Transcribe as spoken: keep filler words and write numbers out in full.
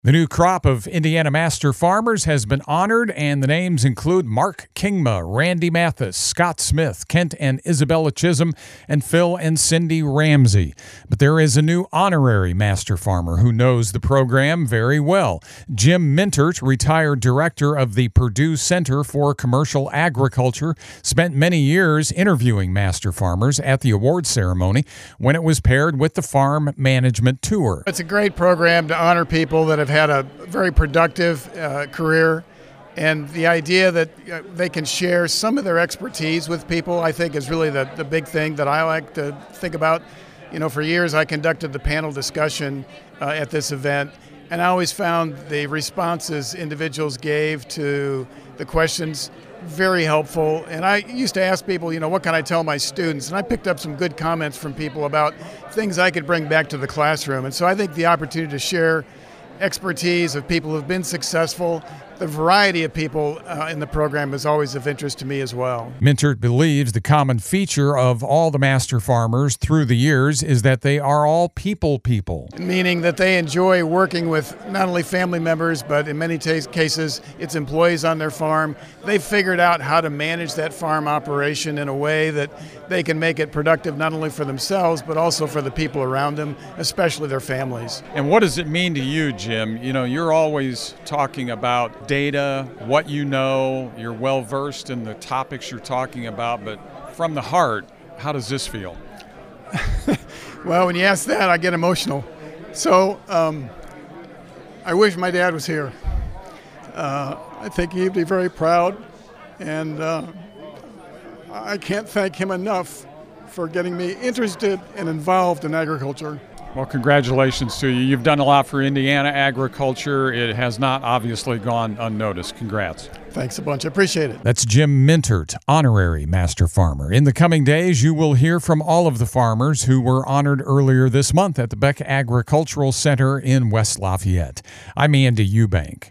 The new crop of Indiana Master Farmers has been honored, and the names include Mark Kingma, Randy Mathis, Scott Smith, Kent and Isabella Chisholm, and Phil and Cindy Ramsey. But there is a new honorary Master Farmer who knows the program very well. Jim Mintert, retired director of the Purdue Center for Commercial Agriculture, spent many years interviewing Master Farmers at the awards ceremony when it was paired with the Farm Management Tour. It's a great program to honor people that have had a very productive uh, career, and the idea that uh, they can share some of their expertise with people, I think, is really the, the big thing that I like to think about. You know, for years I conducted the panel discussion uh, at this event, and I always found the responses individuals gave to the questions very helpful. And I used to ask people, you know, what can I tell my students? And I picked up some good comments from people about things I could bring back to the classroom. And so I think the opportunity to share expertise of people who've been successful, the variety of people uh, in the program is always of interest to me as well. Mintert believes the common feature of all the Master Farmers through the years is that they are all people people. Meaning that they enjoy working with not only family members, but in many t- cases, it's employees on their farm. They've figured out how to manage that farm operation in a way that they can make it productive not only for themselves, but also for the people around them, especially their families. And what does it mean to you, Jim? You know, you're always talking about data, what you know, you're well versed in the topics you're talking about, but from the heart, how does this feel? Well, when you ask that, I get emotional. So um, I wish my dad was here. Uh, I think he'd be very proud, and uh, I can't thank him enough for getting me interested and involved in agriculture. Well, congratulations to you. You've done a lot for Indiana agriculture. It has not obviously gone unnoticed. Congrats. Thanks a bunch. I appreciate it. That's Jim Mintert, honorary Master Farmer. In the coming days, you will hear from all of the farmers who were honored earlier this month at the Beck Agricultural Center in West Lafayette. I'm Andy Eubank.